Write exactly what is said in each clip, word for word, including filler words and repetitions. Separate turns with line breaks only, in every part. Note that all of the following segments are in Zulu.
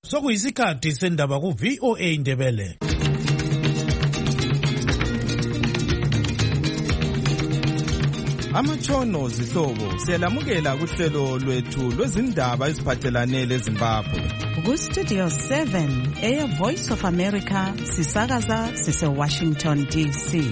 sokuyisikhathi sendaba ku V O A Ndebele.
Amatshono zihlobo siyalamukela kuhlelo lwethu lwezindaba eziphathelane leZimbabwe.
Ku Studio seven eya Voice of America sisakaza sise Washington D C.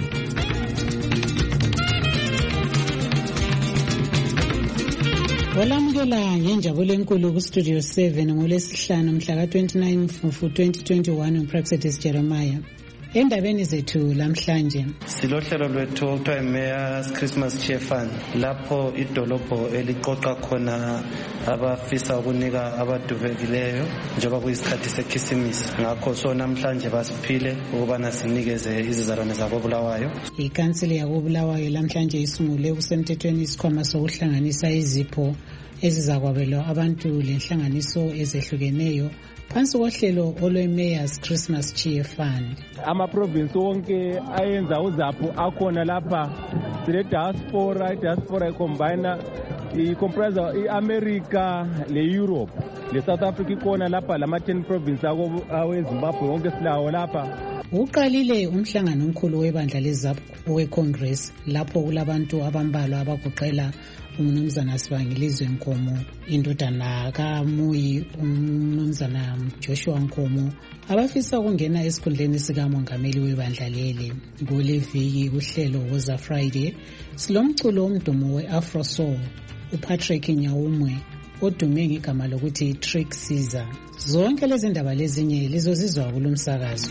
Walamukela ngenjabulo enkulu ku Studio seven ngolesihlanu mhla ka twenty-nine Mfumfu twenty twenty-one uProfessor Jeremiah. Endabeni zethu lamhlanje
silohlelo lwethu okuthiwa Mayor's Christmas Cheer Fund, lapho idolobho eliqoqa khona abafisa ukunika abadubekileyo njengoba kuyisikhathi seKhisimusi. Ngakho so namhlanje basiphile ukubana sinikeze izizalwane zakoBulawayo.
Ikhansili yakoBulawayo lamhlanje isungule kusemthethweni isikhwama sokuhlanganisa izipho ezizakwabelwa abantu lenhlanganiso ezehlukeneyo phansi kohlelo olwe-Mayor's Christmas Cheer Fund.
Ama-province wonke ayenza uzapho akhona lapha. Sile diaspora, diaspora icombine i-comprise i-America le-Europe. Le-South Africa ikona lapha lama-ten province aweZimbabwe wonke silawo lapha.
Uqalile umhlangano omkhulu webandla leZAPU we-Congress lapho kulabantu abambalwa abagoqela umnumzana Sibangilizwe Nkomo, indodana kaMuyi umnumzana Joshua Nkomo, abafisa ukungena esikhundleni sikamongameli webandla leli. Ngoleviki kuhlelo Woza Friday silomculo omdumo we-Afro Soul uPatrick Nyawumwe odume ngegama lokuthi Trick Caesar. Zonke lezi ndaba lezinye lizozizwa kulomsakazo.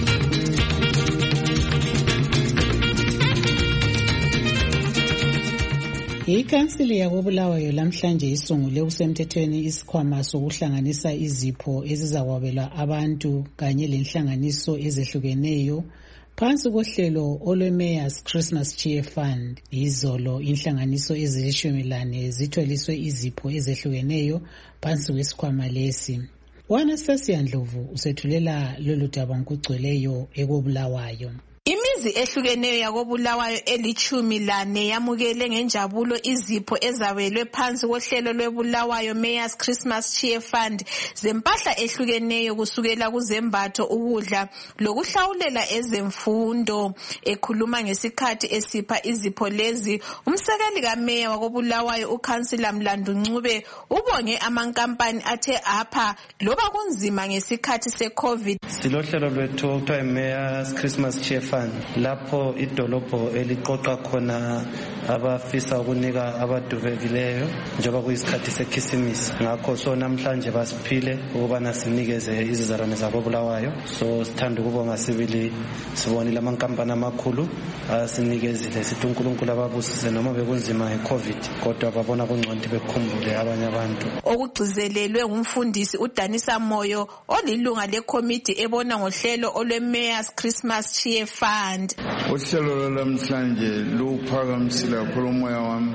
Ikhansili yakoBulawayo lamhlanje isungule kusemthethweni isikhwama sokuhlanganisa izipho ezizakwabelwa abantu kanye lenhlanganiso ezehlukeneyo phansi kohlelo olwe-Mayor's Christmas Cheer Fund. Izolo inhlanganiso ezilishumi lane zitholiswe izipho ezehlukeneyo phansi kwesikhwama lesi. Wanasasiya Ndlovu usethulela lolu daba ngokugcweleyo ekoBulawayo.
Imizi ehlukeneyo yakoBulawayo elichumi lane yamukele ngenjabulo izipho ezabelwe phansi kohlelo lweBulawayo Mayor's Christmas Cheer Fund zempahla ehlukeneyo kusukela kuzembatho, ukudla lokuhlawulela ezemfundo. Ekhuluma ngesikhathi esipha izipho lezi, umsekeli kaMeya wakoBulawayo uKhansila Mlandu Ncube ubonge amankampani athe apha loba kunzima ngesikhathi seCovid.
Silohlelo lwethu okuthiwa Mayor's Christmas Cheer Fund, lapho idolobho eliqoqa khona abafisa ukunika abadubekileyo njengoba kuyisikhathi seKhisimusi. Ngakho so namhlanje basiphile ukubana sinikeze izizalwane zakoBulawayo. So sithanda ukubonga sibili sibonile amankampani amakhulu asinikezile, sithi uNkulunkulu ababusise noma bekunzima ngeCovid kodwa babona kungcono bekhumbule abanye abantu.
Okugcizelelwe ngumfundisi uDanisa Moyo olilunga lekomiti ebona ngohlelo olwe-Mayor's Christmas Cheer Fund.
Uhlelo lamhlanje luphakamisile kakhulu umoya wami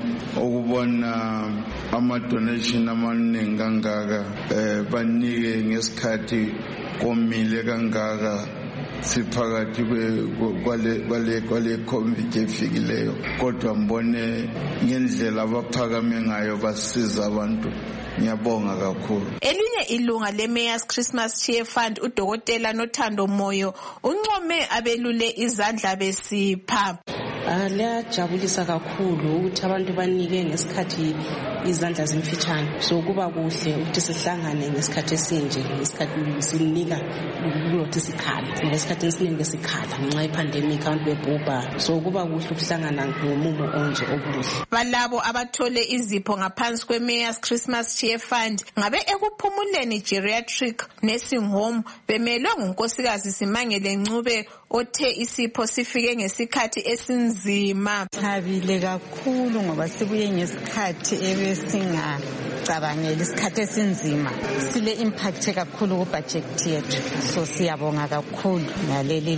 ukubona ama-donation amaningi kangaka eh banike ngesikhathi komile kangaka siphakathi kwale kwale kwale COVID efikileyo, kodwa mbone ngendlela abaphakame ngayo basiza abantu. Ngiyabonga kakhulu.
Elinye ilunga le-Mayor's Christmas Cheer Fund uDokotela Nothando Moyo uncome abelule izandla besipha.
Liyajabulisa kakhulu ukuthi abantu banike ngesikhathi izandla zimfitshane. So kuba kuhle ukuthi sihlangane ngesikhathi esinje, ngesikhathi sinika ukuthi sikhala. Ngesikhathi esiningi sikhala ngenxa yepandemic abantu bebhubha. So kuba kuhle ukuhlangana ngomumo onje okuhle.
Balabo abathole izipho ngaphansi kwe-Mayor's Christmas Cheer Fund ngabe ekuphumuleni geriatric nursing home bemelwe ngunkosikazi Simangele Ncube othe isipho sifike ngesikhathi esinzima.
Thabile kakhulu ngoba sibuye ngesikhathi ebesingacabangela isikhathi esinzima. Sile impact kakhulu ku budget yethu. So siyabonga kakhulu ngaleli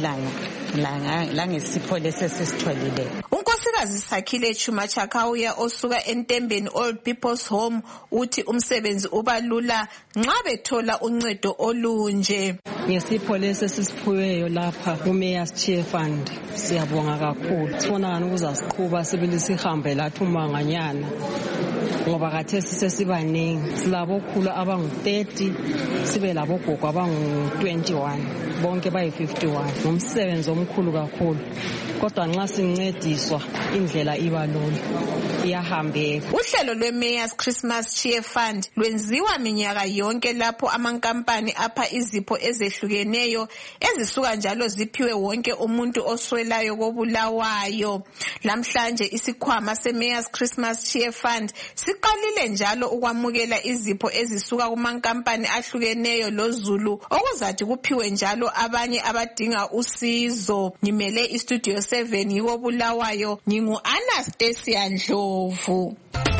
langa langesipho lesesisitholile.
Unkosikazi Sakhile Chuma Chakauya osuka eNtembeni Old People's Home uthi umsebenzi ubalula nxa bethola uncedo olunje.
Ngesipho lesesisiphuweyo lapha ku-Mayor's Cheer Fund siyabonga kakhulu. Sibona ngani ukuzasiqhuba sibili sihambe lathi umanganyana ngoba kathesi sesibaningi, silabo khulu abangu thirty, sibe labo gogo abangu twenty-one, bonke bayi fifty-one. Ngumsebenzi omkhulu kakhulu, kodwa nxa sincediswa indlela iba lula, iyahambeka.
Uhlelo lwe-Mayor's Christmas Cheer Fund lwenziwa minyaka yonke lapho amankampani apha izipho ezehlukeneyo ezisuka njalo ziphiwe wonke umuntu oswelayo kobulawayo. Lamhlanje isikhwama se-Mayor's Christmas Cheer Fund siqalile njalo ukwamukela izipho ezisuka kumankampani ahlukeneyo loZulu okuzathi kuphiwe njalo abanye abadinga usizo. Ngimele istudio seven yiko Bulawayo, ngingu Anastasia Ndlovu.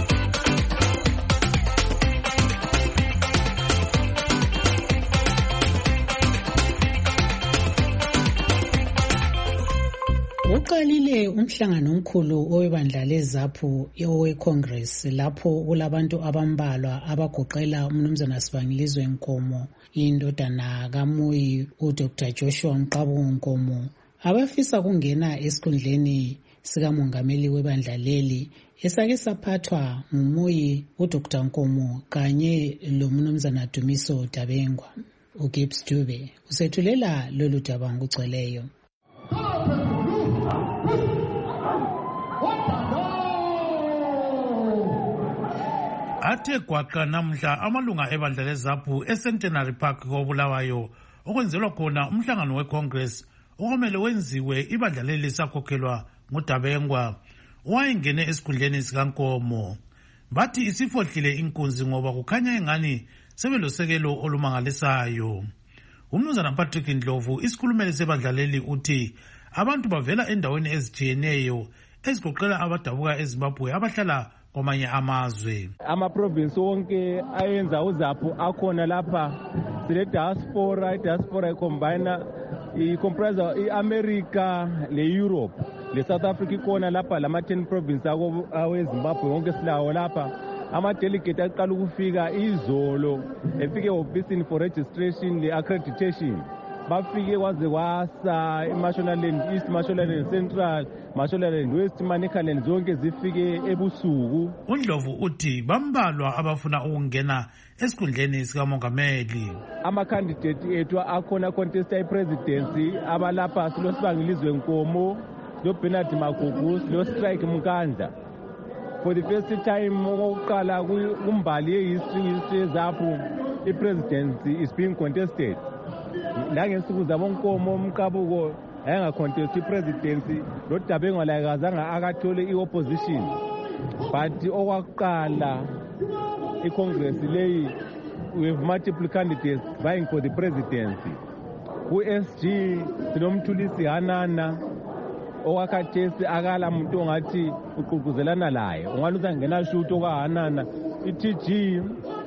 Uqalile umhlangano omkhulu owebandla leZAPU owe-Congress lapho kulabantu abambalwa abagoqela umnumzana Sibangilizwe Nkomo, indodana kaMuyi uDr Joshua Mqabu Nkomo, abafisa kungena esikhundleni sikamongameli webandla leli esake saphathwa nguMuyi uDr Nkomo kanye lomnumzana Dumiso Dabengwa. uGibbs Dube usethulela lolu daba ngokugcweleyo.
Athe gwaqa namhla amalunga ebandla leZAPU eCentenary Park koBulawayo okwenzelwa khona umhlangano weCongress okumele wenziwe ibandla leli lisakhokhelwa nguDabengwa owayengene esikhundleni sikaNkomo. Bathi isifohlile inkunzi ngoba kukhanya engani sebelosekelo olumangalisayo. Umnumzana Patrick Ndlovu isikhulumeli sebandla leli uthi abantu bavela endaweni ezitshiyeneyo ezigoqela abadabuka eZimbabwe abahlala kwamanye amazwe.
Ama-province wonke ayenza uZAPU akhona lapha. Sile diaspora, diaspora icombine i-comprise i-America le-Europe. Le-South Africa ikhona lapha lama ten province aweZimbabwe wonke silawo lapha. Ama-delegate aqala ukufika izolo, efike ofisini for registration le-accreditation. Bafike kwaze kwasa iMashonaland East, Mashonaland Central, Mashonaland West, Manicaland zonke zifike ebusuku.
uNdlovu uthi bambalwa abafuna ukungena esikhundleni sikamongameli.
Ama-candidate ethu akhona contesta i-presidency abalapha silo Sibangilizwe Nkomo, lo Bernard Magugu, lo Strike Mkandla. For the first time okokuqala kumbali ye-history yeZAPU, i-presidency is being contested. Langensuku zaboNkomo Mqabuko ayengacontest i-presidency, lo Dabengwa la kazange akathole i-opposition. But okwakuqala i-Congress leyi with multiple candidates vying for the presidency. Ku-S G sinomthulisi Hanana owakhathesi akala muntu ongathi uququzelana laye, ungani uzangena shutho kwaHanana. I-T G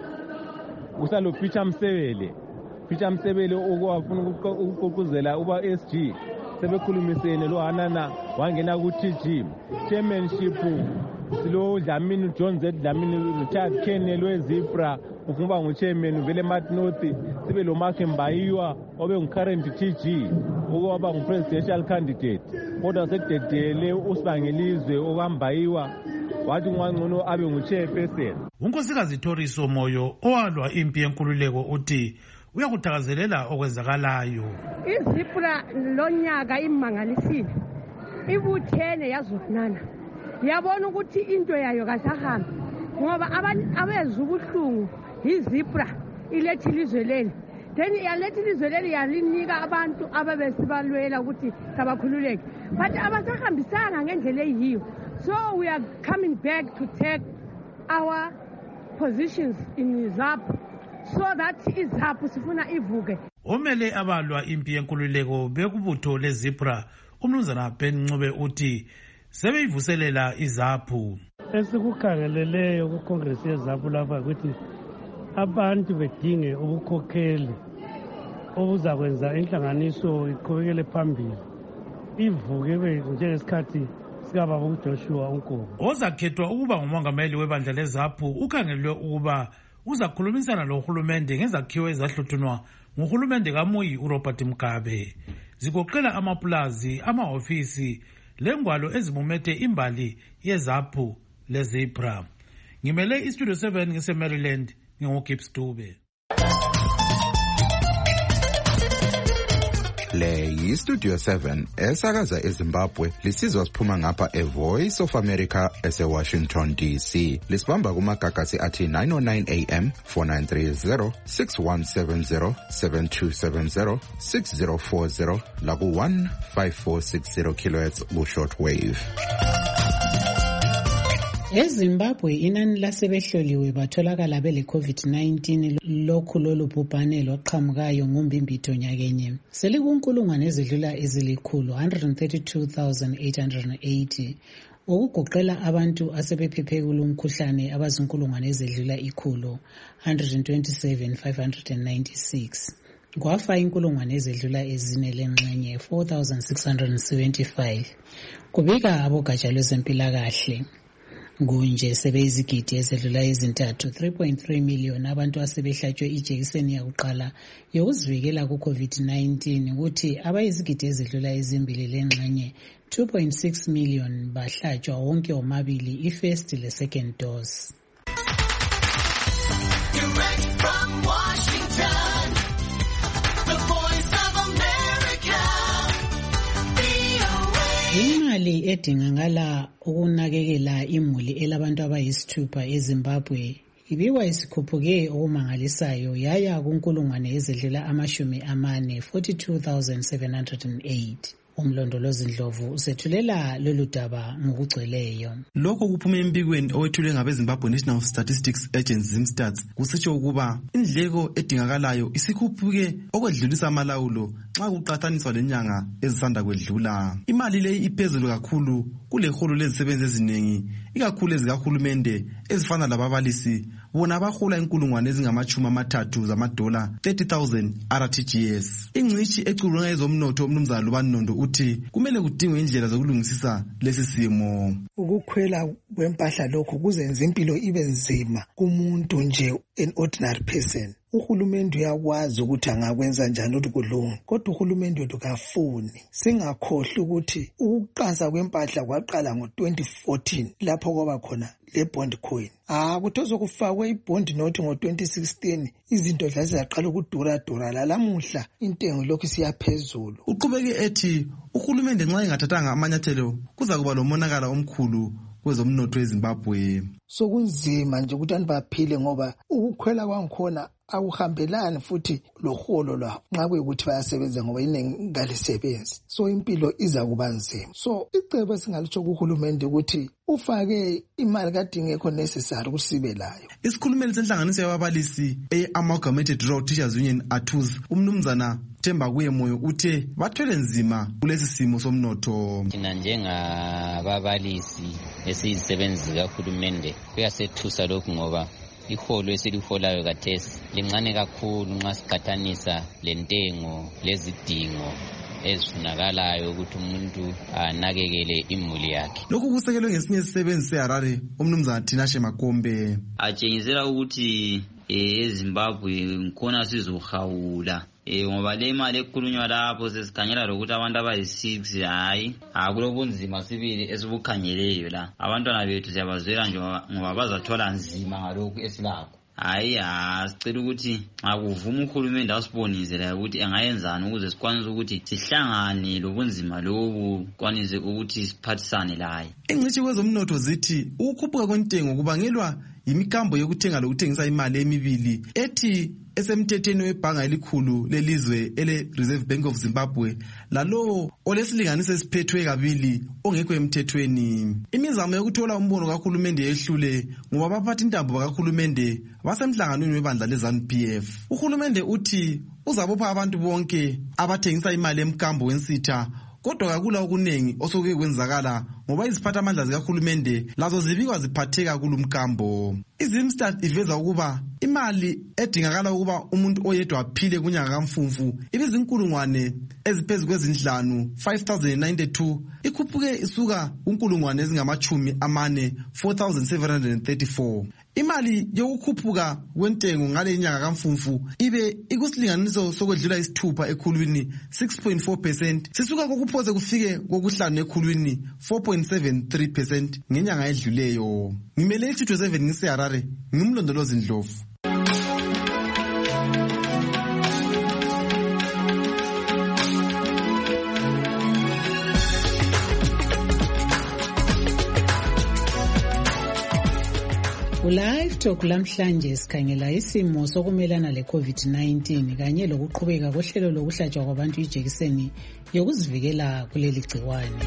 usalo Peter Msebele Peter Msebele okwafuna ukuququzela uba S G sebekhulumisene lo Hanana wangena ku-T G. Chairmanship silo Dlamini John Z Dlamini Richard Kennel weZipra ufuna ngu-chairman vele Mat North, sibe lo Mark Mbayiwa obe ngu-current T G okwaba ngu-presidential candidate, kodwa sekudedele uSibangilizwe okwambayiwa wathi ngwangcono abe ngu-chairperson.
uNkosikazi Thoriso Moyo owalwa impi yenkululeko uthi uyakuthakazelela okwenzakalayo.
iZipra lonyaka imangalisile, ibuthene yazwanana, yabona ukuthi into yayo kasahambi ngoba abezwe ubuhlungu iZipra ilethi ilizwe leli, then yalethi ilizwe leli yalinika abantu ababesibalwela ukuthi kabakhululeke, but abasahambisanga ngendlela eyiyo. So we are coming back to take our positions in ZAPU so that iZAPU sifuna ivuke.
Omele abalwa impi yenkululeko bekubutho leZipra umnumzana Ben Ncube uthi sebeyivuselela iZAPU.
Esikukhangeleleyo kuCongress yeZAPU lapha ukuthi abantu bedinge ubukhokheli obuzakwenza inhlanganiso iqhubekele phambili ivuke njengesikhathi sikababa uJoshua Nkomo.
Ozakhethwa ukuba ngumongameli webandla leZAPU ukhangelwe ukuba uzakhulumisana lohulumende ngezakhiwo ezahluthunwa nguhulumende kaMuyi uRobert Mugabe. Zigoqela amapulazi, amahofisi lengwalo ezimumethe imbali yeZAPU leZipra. ngimele istudio seven ngise-Maryland nginguGibbs Dube.
Le yi-Studio seven esakaza eZimbabwe lisizwa siphuma ngapha eVoice of America ese-Washington D C. Lisibamba kumagagasi athi nine oh nine A M, four nine three zero, six one seven zero, seven two seven zero, six zero four zero laku one five four six zero kilohertz ku-short wave.
EZimbabwe inani lasebehloliwe batholakala bele COVID nineteen lokhu lolu bhubhane loqhamukayo ngumbimbitho nyakenye selikunkulungwane ezidlula ezilikhulu one hundred thirty-two thousand eight hundred eighty ukugoqela abantu asebephephe kulo mkhuhlane abazinkulungwane ezidlula ikhulu one hundred twenty-seven thousand five hundred ninety-six kwafa inkulungwane ezidlula ezine lengxenye four thousand six hundred seventy-five kubika abogatsha lwezempilakahle. Kunje sebeyizigidi ezedlula ezintathu three point three million abantu asebehlatshwe ijekiseni yakuqala yokuzivikela ku-COVID nineteen kuthi abayizigidi ezedlula ezimbili lengxenye two point six million bahlatshwa wonke omabili i-first le-second dose. Direct from Washington, the voice of America, V O A. Imali edingakala ukunakekela imuli elabantu abayisithupha eZimbabwe ibikwa isikhuphuke okumangalisayo yaya kunkulungwane ezedlula amashumi amane forty-two thousand seven hundred eight. Umlondolozi Ndlovu usethulela lolu daba ngokugcweleyo.
Lokho kuphume embikweni owethulwe ngabeZimbabwe National Statistics Agency Zimstats kusitsho ukuba indleko edingakalayo isikhuphuke okwedlulisa amalawulo nxa kuqathaniswa lenyanga ezisanda kwedlula. Imali leyi iphezulu kakhulu kule holo lezisebenzi ezinengi ikakhulu ezikahulumende ezifana lababalisi bona abahola inkulungwane ezingamachumi amathathu zamadola thirty thousand R T G S. Ingcitshi ecubungula ezomnotho umnumzana Lubani Nondo uthi kumele kudingwe indlela zokulungisisa lesi simo.
Ukukhwela kwempahla lokho kuzenza impilo ibe nzima kumuntu nje an ordinary person. Uhulumende uyakwazi ukuthi angakwenza njani ukuthi kulunge kodwa uhulumende wethu kafuni. Singakhohlwa ukuthi ukuqansa kwempahla kwaqala ngo twenty fourteen lapho kwaba khona le bond coin. Ah kuthozo kufakwe ibond note ngo twenty sixteen izinto zazaqala ukudura dura lalamuhla intengo lokhu siyaphezulu.
Uqhubeke ethi uhulumende nxa engathathanga amanyathelo kuza kuba lomonakala omkhulu kwezomnotho eZimbabwe.
Sokunzima nje ukuthi abantu baphile ngoba ukukhwela kwangikhona akuhambelani futhi loholo lwabo nxa kuyikuthi bayasebenza ngoba inengi ngalisebenzi. So impilo iza kuba nzima. So icebo singalisho kuhulumende ukuthi ufake imali kade ingekho necessary ukuthi sibe layo.
Isikhulumeli senhlanganiso yababalisi e-Amalgamated Rural Teachers Union A T U Z umnumzana Themba kuye moyo uthe bathwele nzima kulesi simo somnotho.
Thina njengababalisi esiyisebenzi kahulumende kuyasethusa lokhu ngoba iholo esiliholayo kathesi lincane kakhulu nxa siqathanisa lentengo lezidingo ezifunakalayo ukuthi umuntu anakekele imuli yakhe.
Lokhu kusekelwe ngesinye isisebenzi seHarare umnumzana Tinashe Makombe.
Atshengisela ukuthi eZimbabwe nkhona sizohawula ngoba le mali ekhulunywa lapho sesikhangela lokuthi abantu abayi-six hayi akulobunzima sibili esibukhangeleyo la. Abantwana bethu siyabazwela nje ngoba bazathola nzima ngalokhu esilakho. Hayi asicela ukuthi akuvuma uhulumende asibonise la ukuthi engayenzani ukuze sikwanise ukuthi sihlangane lobunzima lobu kwanise ukuthi siphathisane laye.
Ingcitshi kwezomnotho zithi ukukhuphuka kwentengo kubangelwa yimikambo yokuthenga lokuthengisa imali emibili ethi esemthethweni webhanga elikhulu lelizwe ele Reserve Bank of Zimbabwe lalowo olesilinganiso esiphethwe kabili ongekho emthethweni. Imizamo yokuthola umbono kahulumende yehlule ngoba baphathi intambo bakahulumende basemhlanganweni webandla leZANU P F. Uhulumende uthi uzabopha abantu bonke abathengisa imali emkambo wensitha kodwa kakula okunengi osoke kwenzakala ngoba iziphatha amandla zikahulumende lazo zibikwa ziphatheka kulumkambo. Izimstat iveza ukuba imali edingakala ukuba umuntu oyedwa aphile kunyanga kaMfumfu ibizinkulungwane eziphezulu kwezinhlanu five thousand ninety-two ikhuphuke isuka kunkulungwane ezingamachumi amane four thousand seven hundred thirty-four. Imali yokukhuphuka kwentengo ngale nyanga kaMfumfu ibe ikusilinganiso sokwedlula isithupha ekhulwini six point four percent sisuka kokuphose kufike kokuhlanu ekhulwini four point point seven three percent ngenyanga edluleyo. Ngimele Studio seven ngiseHarare, ngimlondolozi Ndlovu.
Live Talk lamhlanje sikhangela isimo sokumelana le-COVID nineteen kanye lokuqhubeka kohlelo lokuhlatshwa kwabantu ijekiseni yokuzivikela kuleli gciwane.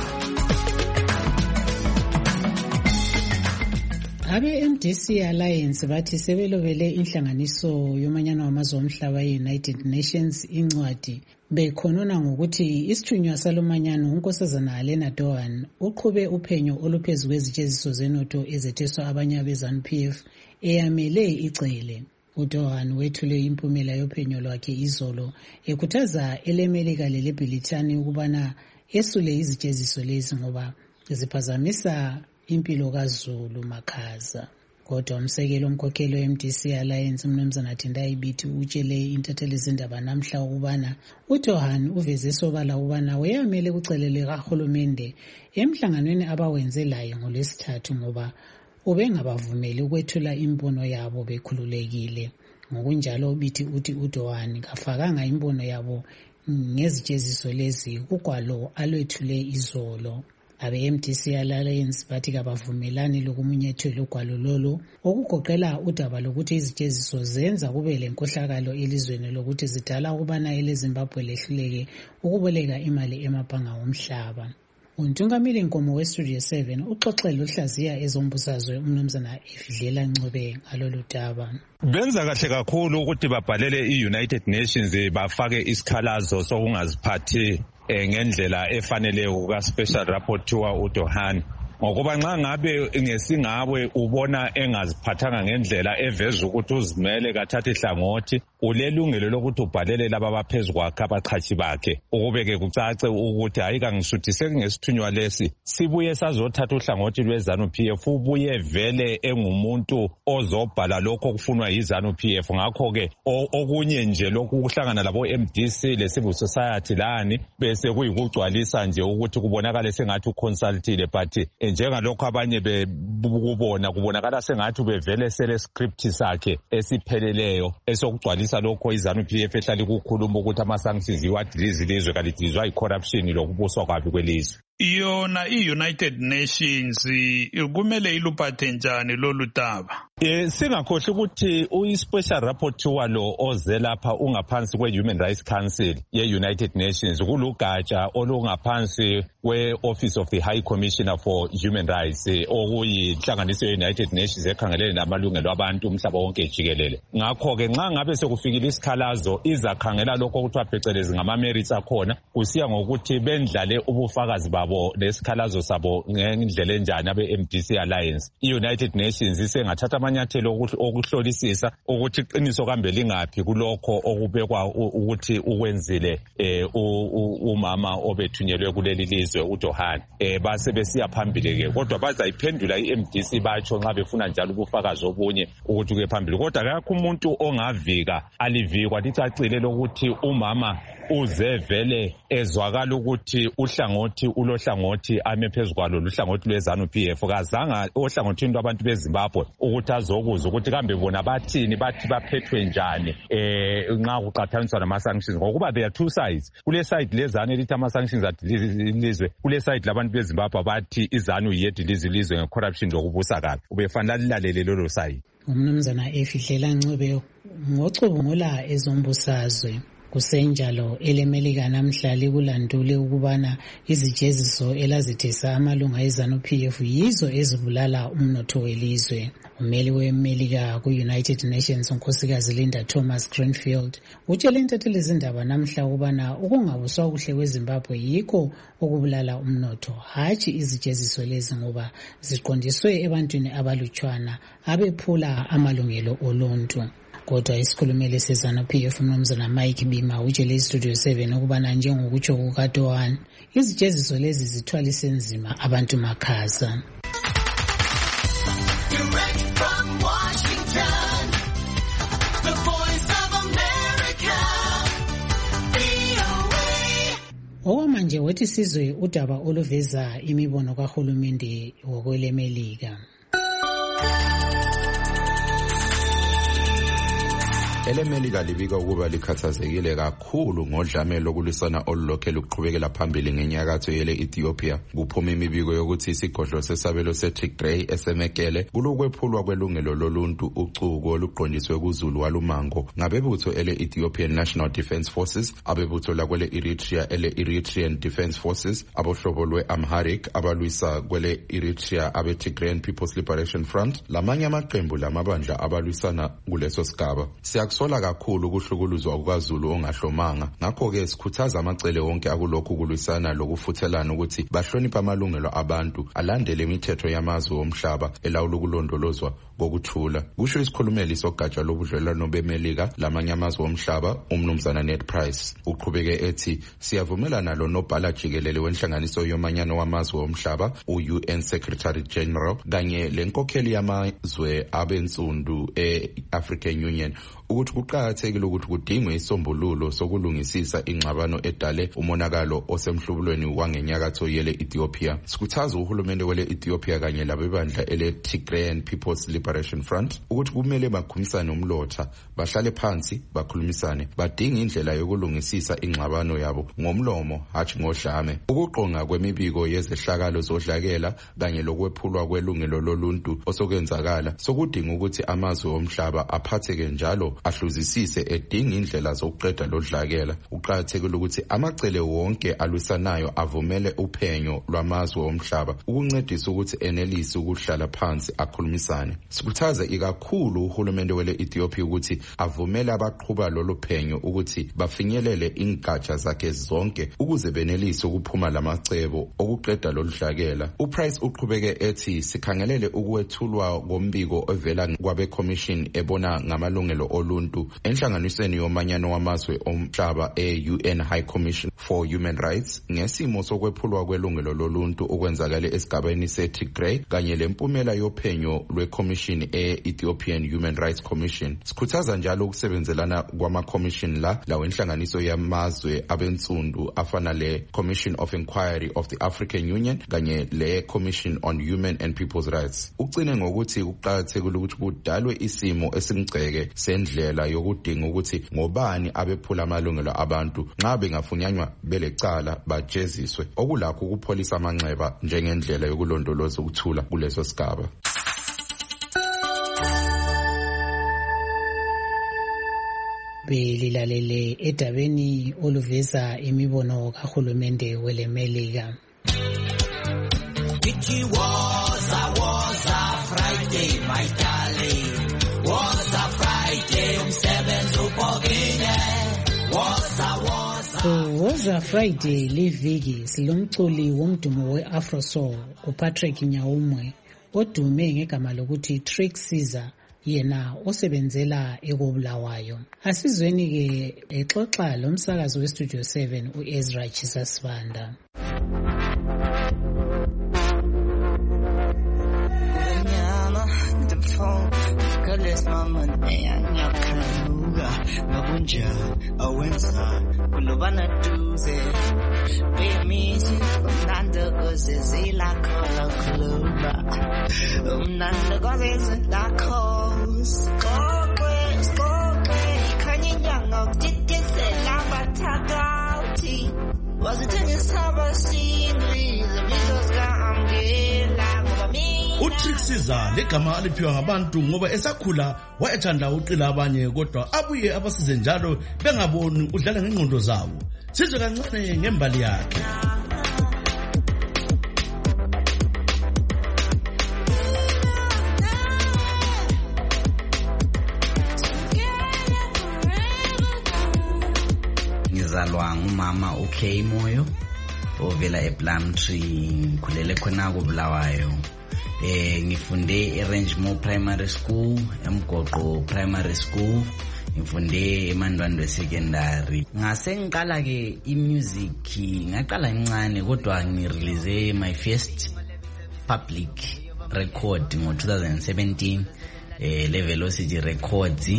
Abe-M D C Alliance bathi sebelobele inhlanganiso yomanyano wamazwe omhlaba ye-United Nations incwadi bekhonona ngokuthi isithunywa salomanyano unkosazana Alena Dohan uqhube uphenyo oluphezu kwezijeziso zenotho ezetheswa abanye abe-ZANU P F eyamele icele. uDohan wethule impumela yophenyo lwakhe izolo ekhuthaza elemelika leleBrithani ukubana esule izijeziso lezi ngoba ziphazamisa impilo kaZulu Makhaza. Kodwa umsekelo omkhokheli we-M D C Alliance uMnumzana Tendai Biti utshele intatheli zindaba namhla ukubana uDohan uveze sobala ukubana weyamele kucelele kahulumende emhlanganweni abawenze laye ngolwesithathu ngoba ubengabavumeli ukwethula imbono yabo bekhululekile. Ngokunjalo Biti uthi uDohan kafakanga imbono yabo ngezijeziso lezi kugwalo alwethule izolo. Abe-M D C Alliance bathi kabavumelani lokumunyethela ugwalo lolo okugoqela udaba lokuthi izijeziso zenza kube lenkohlakalo elizweni lokuthi zidala ukubana eleZimbabwe lehluleke ukuboleka imali emabhanga omhlaba. Untungamili Nkomo we-Studio seven uxoxele uhlaziya ezombusazwe uMnumzana Efidlela Ncube ngalolu daba.
Benza kahle kakhulu ukuthi babhalele i-United Nations bafake isikhalazo sokungaziphathi ngendlela efanele uka special rapporteur uDohan ngokuba nxa ngabe ngesingabwe ubona engaziphathanga ngendlela eveza ukuthi uzimele kathatha ihlangothi ulelungelo lokuthi ubhalele laba abaphezulu kwakhe abaqhashi bakhe ukubeke kucace ukuthi hayi kangisuthiseke ngesithunywa lesi sibuye sazothatha uhlangothi lweZANU P F ubuye vele engumuntu ozobhala lokho kufunwa yiZANU P F. Ngakho ke okunye nje lokhu kuhlangana labo M D C le civil society lani bese kuyikugcwalisa nje ukuthi kubonakale sengathi uconsultile but njengalokho abanye bekubona kubonakala sengathi bevele sele script sakhe esipheleleyo esokugcwalisa lokho iZANU P F ehlali kukhuluma ukuthi ama-sanctions iwadilize ilizwe kalidilizwa yi-corruption lokubuswa kwabi kwelizwe.
Yona i-United Nations kumele iluphathe njani lolu daba?
Eh singakhohle ukuthi uyi-special rapporteur lo oze lapha ungaphansi kwe-Human Rights Council ye-United Nations kulugatsha olungaphansi kwe-Office of the High Commissioner for Human Rights okuyinhlanganiso ye-United Nations ekhangelene namalungelo abantu umhlaba wonke jikelele. Ngakho-ke nxa ngabe sekufikile isikhalazo izakhangela lokho okuthiwa phecelezi ngama-merits akhona kusiya ngokuthi bendlale ubufakazi babo lesikhalazo sabo ngendlela enjani abe-M D C Alliance. I-United Nations isengathatha amanyathelo okuhlolisisa ukuthi iqiniso kambe lingaphi kulokho okubekwa ukuthi ukwenzile umama obethunyelwe kuleli lizwe uDohan. Base besiya phambili ke kodwa bazayiphendula i-M D C batsho nxa befuna njalo ubufakazi obunye ukuthi kuye phambili. Kodwa akekho umuntu ongavika alivikwa licacile lokuthi umama uze vele ezwakala ukuthi uhlangothi ulohlangothi ame phezukwalo luhlangothi lweZANU P F kazanga ohlangothini lwabantu beZimbabwe ukuthi azokuza ukuthi kambe bona bathini bathi baphethwe njani eh nxa kuqathaniswa nama-sanctions ngokuba there are two sides. Kule side leZANU elithi ama-sanctions adilizwe, kule side labantu beZimbabwe bathi iZANU yedilize ilizwe nge-corruption lokubusakala. Ubefanele lilalele lolo side.
Umnumzana Efidlela Ncube ngocubungula ezombusazwe kusenjalo elemelika namhlanje kulandule ukubana izijeziso elazithesa amalunga eZANU P F yizo ezibulala umnotho welizwe. Umeli wemelika ku-United Nations unkosikazi Linda Thomas Greenfield utshele intatheli zindaba namhla ukubana ukungabuswa kuhle kweZimbabwe yikho okubulala umnotho hatshi izijeziso lezi ngoba ziqondiswe ebantwini abalutshwana abephula amalungelo oluntu. Kodwa isikhulumeli seZANU P F uMnumzana Mike Bima utshele iStudio seven ukubana njengokutsho kukaDohan izijeziso lezi zithwalise nzima abantu Makhaza. manje wathi sizwe udaba oluveza imibono kahulumende wokwelemelika.
elemelika libika ukuba likhathazekile kakhulu ngodlame lokulisana olulokhe luqhubekela phambili ngenyakatho yele Ethiopia. Kuphuma imibiko yokuthi isigodlo sesabelo seTigray esemekele kulokwephulwa kwelungelo loluntu ucuko oluqondiswe kuZulu walumango ngabebutho ele Ethiopian National Defence Forces, abebutho lakwele Eritrea ele Eritrean Defence Forces, abohlobo lwe Amharic abalwisa kwele Eritrea abe Tigrayan People's Liberation Front, lamanye amaqembu lamabandla abalwisana kuleso sigaba. Sola kakhulu ukuhlukuluzwa kwaZulu ongahlomanga. Ngakho ke sikhuthaza amacele wonke akulokhu kulwisana lokufuthelana ukuthi bahlonipha amalungelo abantu, alandele imithetho yamazwe omhlaba elawula ukulondolozwa kokuthula. Kusho isikhulumeli sogatsha lobudlelwano bemelika lamanye amazwe omhlaba, umnumzana Ned Price. Uqhubeke ethi siyavumelana lo nobhala jikelele wenhlanganiso yomanyano wamazwe omhlaba, u-U N Secretary General, kanye lenkokheli yamazwe abensundu e-African Union ukuthi kuqakathekile ukuthi kudingwe isombululo sokulungisisa ingxabano edale umonakalo osemhlubulweni wangenyakatho yele Ethiopia. Sikhuthaza uhulumende wele Ethiopia kanye labebandla ele Tigrayan People's Liberation Front ukuthi kumele bakhumisane umlotha, bahlale phansi bakhulumisane, badinga indlela yokulungisisa ingxabano yabo ngomlomo hathi ngodlame. Ukuqonga kwemibiko yezehlakalo zodlakela kanye lokwephulwa kwelungelo loluntu osokwenzakala sokudinga ukuthi amazwe omhlaba aphatheke njalo ahluzisise edinga indlela zokuqeda lodlakela. Uqakathekile ukuthi amacele wonke alwisanayo avumele uphenyo lwamazwe omhlaba ukuncedisa ukuthi enelise ukuhlala phansi akhulumisane. Sikhuthaza ikakhulu uhulumende wele Ethiopia ukuthi avumele abaqhuba lolu phenyo ukuthi bafinyelele ingatsha zakhe zonke ukuze benelise ukuphuma lamacebo okuqeda lodlakela. uPrice uqhubeke ethi sikhangelele ukwethulwa kombiko ovela kwabe commission ebona ngamalungelo oluntu enhlanganisweni yomanyano wamazwe omhlaba e-U N High Commission for Human Rights ngesimo sokwephulwa kwelungelo loluntu okwenzakala esigabeni seTigray kanye lempumela yophenyo lwe-commission e-Ethiopian Human Rights Commission. Sikhuthaza njalo ukusebenzelana kwama-commission la lawo inhlanganiso yamazwe abensundu afana le Commission of Inquiry of the African Union kanye le Commission on Human and People's Rights. Ucine ngokuthi kuqakathekile ukuthi kudalwe isimo esimgceke sendlela yokudinga ukuthi ngobani abephula amalungelo abantu nxa bengafunyanywa belecala bajeziswe, okulakho ukupholisa amanxeba njengendlela yokulondoloza ukuthula kuleso sigaba.
Belilalele edabeni oluveza imibono kahulumende welemelika.
It was a was a Friday, my darling. Was a Friday, umsebenzi ubhokile. Was a was a
was a Friday liviki silomculi womdumo we-Afro Soul uPatrick Nyawumwe odume ngegama lokuthi Trick Caesar, yena osebenzela ekobulawayo. Asizweni ke exoxa lo msakazi weStudio seven uEzra Chisasibanda.
Nabunja awenza kulobana duze bemisi umnanda kozizila khala khuluba umnanda kozizila khos kokwe kokwe kanyinyanga kutitesela bathakauti wazithengisaba singli zebizos kaamgela ngoba mi
uTrick Caesar legama aliphiwa ngabantu ngoba esakhula wayethanda uqila abanye kodwa abuye abasize njalo bengaboni udlala ngengqondo zabo. Sizwe kancane ngembali yakhe.
Ngizalwa ngumama uKay Moyo ovela ePlumtree, ngikhulele khona koBulawayo. Eh ngifunde eRangemore Primary School, eMgoqo Primary School, ngifunde eMandwandwe Secondary. Ngase ngiqala ke imusic, ngaqala incane kodwa ngirelease my first public record ngo two thousand seventeen eh le Velocity Records.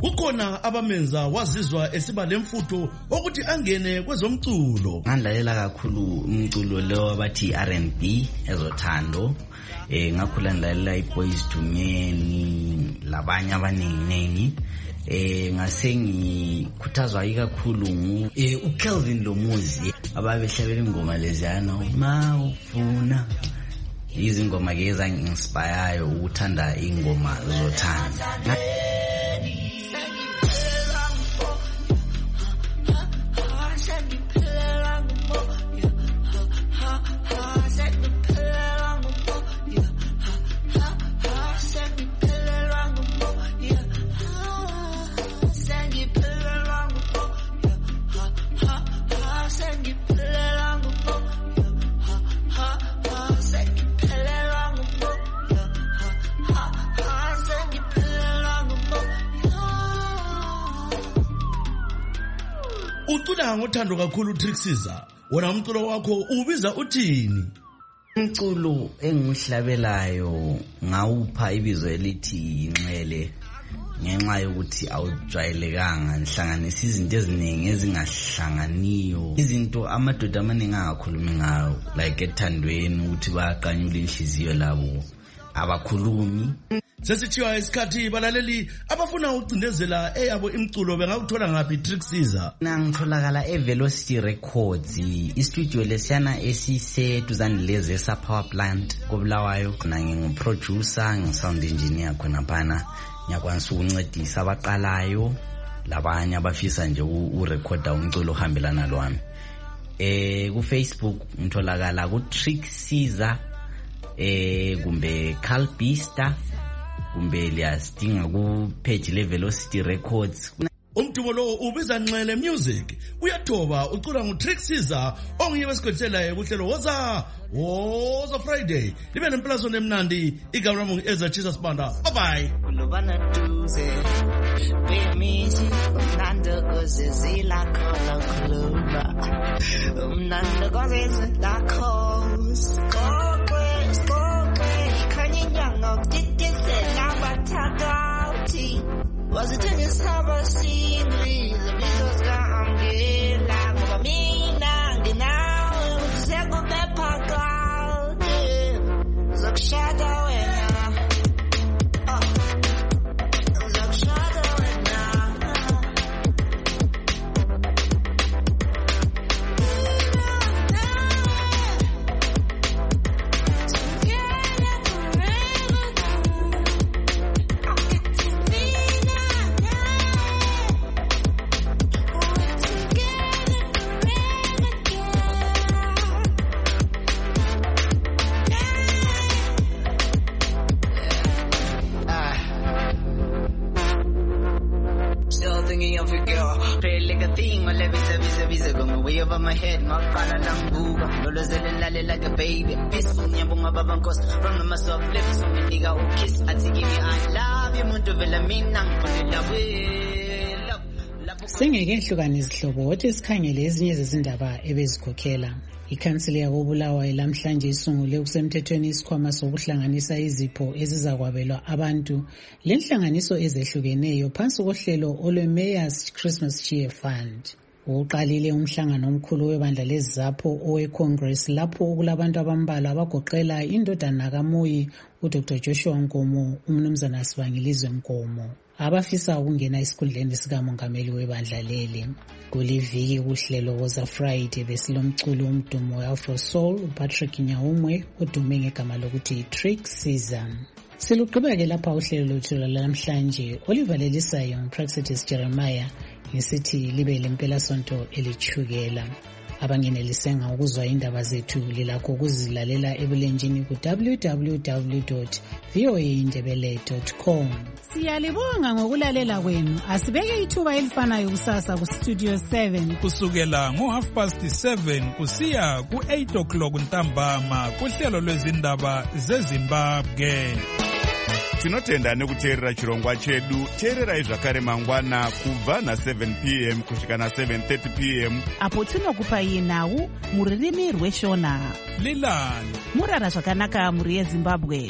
kukhona abamenza wazizwa esiba lemfutho ukuthi angene kwezomculo.
Ngandlalela kakhulu umculo lo abathi R and B ezothando. Eh ngakhula ndlalela iBoys to Men labanye abaningi. Eh ngase ngikhuthazwa ikakhulu ngu eh uKelvin Lomuzi ababehlabela ingoma leziyana ma ufuna izingoma ke ezangi-inspire ukuthanda ingoma zothando.
Ucula ngothando kakhulu Trixisa, wona umculo wakho ubiza uthini?
Umculo engihlabelayo ngawupha ibizo elithi Inxele ngenxa yokuthi awujwayelekanga, nhlanganisa izinto eziningi ezingahlanganiyo, izinto amadoda amaningi angakhulumi ngayo, like ethandweni ukuthi baqanyule inhliziyo labo abakhulumi.
Sesithiwa isikhathi balaleli abafuna ukucindezela eyabo imculo bengakuthola ngaphi Trixisa?
Nangitholakala eVelocity Records, istudio lesiyana esiseduzane lezi esa power plant koBulawayo. Nginguproducer, ngisound engineer khona phana. Ngiyakwanisa ukuncedisa abaqalayo labanye abafisa nje urecorda umculo ohambelana lwami. Eh ku Facebook ngitholakala ku Trixisa eh kumbe Calbista kumbe liyasidinga ku page le Velocity Records.
Umdumo lo ubiza Nxele Music uyathoba ucula nguTrixisa ongiye wesigwetsela kuhlelo woza woza Friday libe nemplazo nemnandi igama lami ngiEza Jesus Banda. Bye bye.
Kulobana duze bemithi umnando kozizila khona khuluba umnando kozizila khona skokwe skokwe ikhanyanya ngokutitizela bathakauthi was it in this harbor scene the because I'm good like for me now now zego bepa cloud zok shadow and over my head, my collar lang buga. Lolo zelelale like a baby. Peaceful nyabunga babangkos. From myself lips, so me nigga who kiss. Ati give me I love you, muntu vela minang punila we. Love.
Singeke hlukana izihlobo wathi sikhangele ezinye zezindaba ebezikhokhela. Ikhansili yakoBulawayo lamhlanje isungule kusemthethweni isikhwama sokuhlanganisa izipho ezizakwabelwa abantu lenhlanganiso ezehlukeneyo phansi kohlelo olweMayor's Christmas Cheer Fund. Uqalile umhlangano omkhulu webandla lezapho oweCongress lapho kulabantu abambalwa abagoqela indodana kaMuyi uDr Joshua Nkomo, umnumzana Sibangilizwe Nkomo, abafisa ukungena esikhundleni sikamongameli webandla leli. Kuliviki kuhlelo woza Friday besilomculo umdumo we-Afro Soul uPatrick Nyawumwe odume ngegama lokuthi Trixisa. Silugqibeke lapha uhlelo lwethu namhlanje olivalelisayo nguPraxedis Jeremiah ngisithi libe lempela sonto elithukela. Abangenelisenga ukuzwa indaba zethu lilakho ukuzilalela ebulenjini ku w w w dot v o a indebele dot com. Siyalibonga ngokulalela kwenu. Asibeke ithuba elifanayo kusasa ku Studio seven
kusukela ngo half past seven kusiya ku eight o'clock ntambama kuhlelo lwezindaba zeZimbabwe.
Tinotenda nekuteerera chirongwa chedu. Teererai zvakare mangwana kubva na seven p m kusvika na seven thirty p m
apo tinokupai nhau muririmi rweshona.
Lilani
murara zvakanaka muri yeZimbabwe.